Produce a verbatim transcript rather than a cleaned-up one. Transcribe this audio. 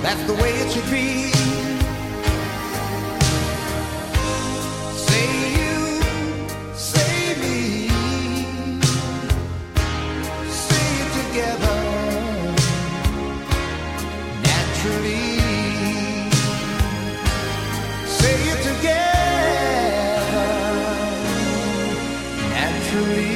That's the way it should be. Say you, say me, say it together naturally. Say it together naturally.